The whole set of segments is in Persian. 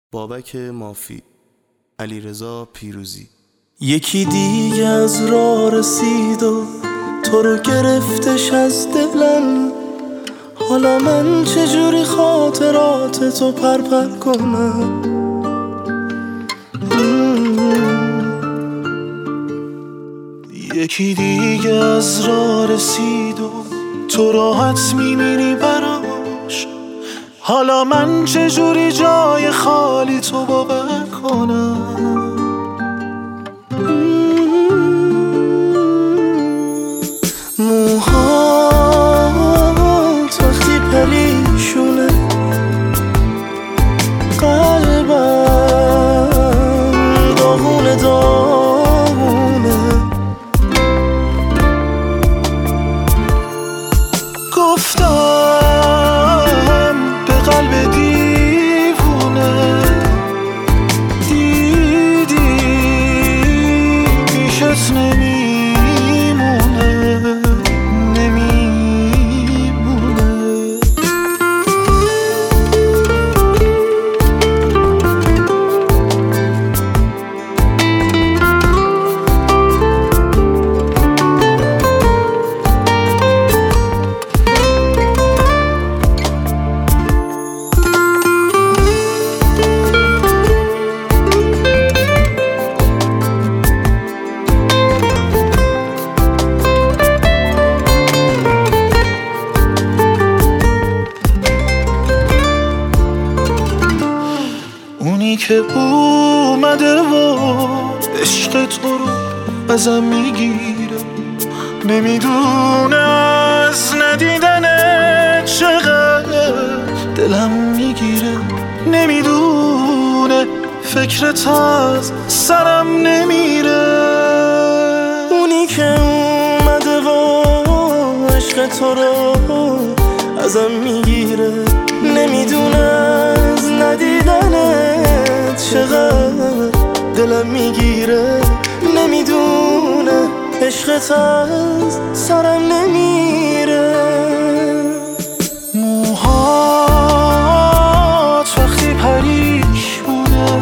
بابک مافی، علیرضا پیروزی. یکی دیگه از راه رسید و تو رو گرفتش از دلم. حالا من چجوری خاطرات تو پرپر کنم؟ یکی دیگه از راه رسید و تو راحت میمیری براش. حالا من چجوری جای خالی تو باور کنم؟ موهات وقتی پریشونه، قلبم داغونه داغونه. گفتم به قلب دیوونه، دیدی پیشت نمیمونه نمیمونه. اونی که اومده و عشق تو رو ازم میگیره، نمیدونه از ندیدنه چقدر دلم میگیره، نمیدونه فکرت از سرم نمیره. اونی که اومده و عشق تو رو ازم میگیره، نمیدونه از ندیدنت چقدر دلم میگیره، نمیدونه عشقت از سرم نمیره. موهات وقتی پریشونه،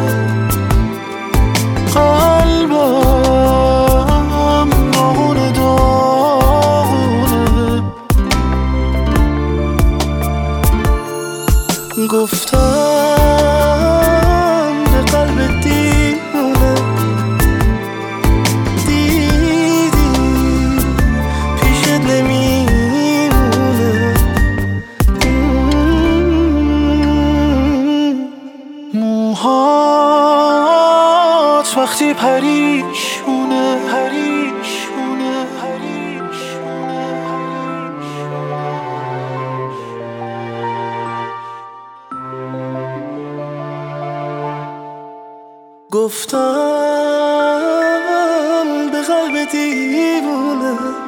قلبم داغونه داغونه. گفتم به قلب دیوونه، دیدی پیشت نمیمونه. موهات وقتی پریشونه پریشونه پریشونه. گفتم به قلب دیوونه،